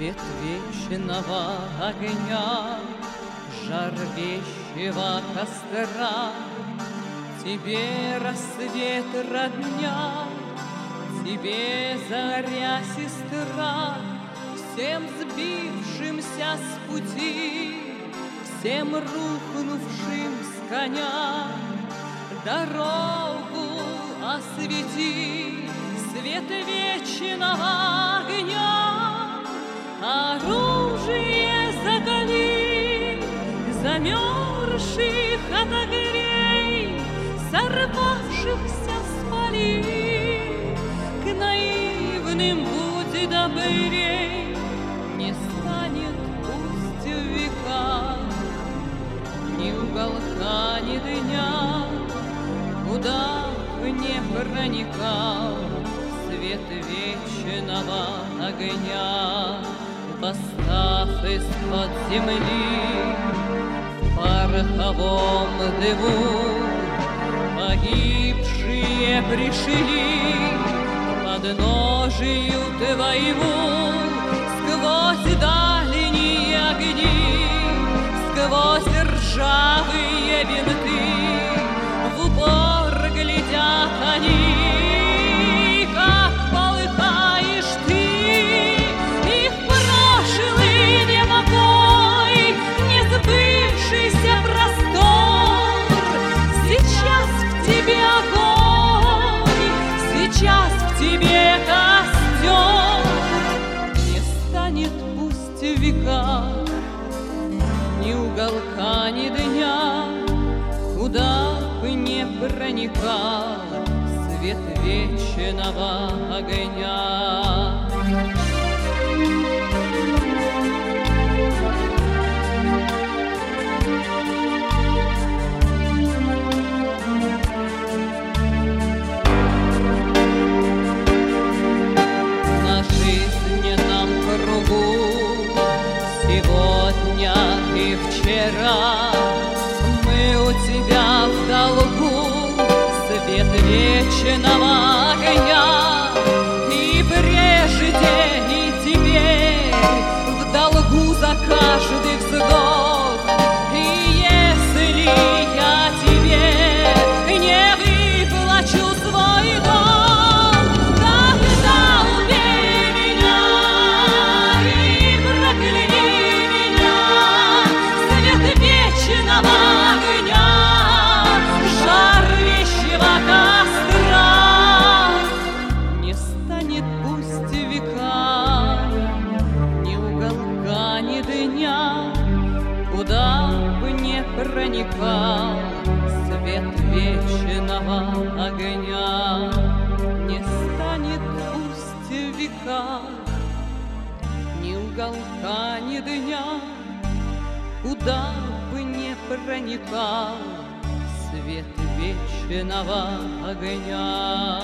Свет вечного огня, жар вещего костра, тебе рассвет родня, тебе заря сестра, всем сбившимся с пути, всем рухнувшим с коня, дорогу освети, свет вечного огня, оружие закали, замерзших отогрей, сорвавшихся спали, к наивным будь добрей, не станет пусть в века ни уголка, ни дня, куда б не проникал свет вечного огня. Восстав из-под земли в пороховом дыму, погибшие пришли к подножию твоему, сквозь дальние огни, сквозь ржавые винты, в упор глядят они, как полыхаешь ты, их прошлый непокой, несбывшийся простор. Сейчас в тебе огонь, сейчас в тебе костер, не станет пусть века ни уголка, ни дня, куда бы не проникал свет вечного огня. На жизненном кругу сегодня и вчера мы у тебя в долгу, свет вечного огня, и прежде, и теперь в долгу за каждый вздох. И если я тебе не выплачу свой долг, тогда убей меня и прокляни меня, свет вечного огня, жар вещего костра, не станет пусть века ни уголка, ни дня, куда бы не проникал свет вечного огня. Не станет пусть века ни уголка, ни дня, куда бы не проникал свет вечного огня.